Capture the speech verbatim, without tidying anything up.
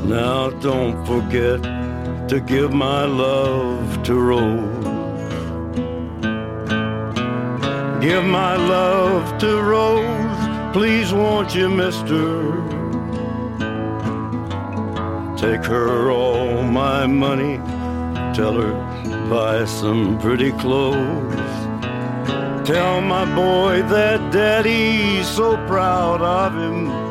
Now don't forget to give my love to Rose. Give my love to Rose, please won't you, mister? Take her all my money, tell her buy some pretty clothes. Tell my boy that daddy's so proud of him.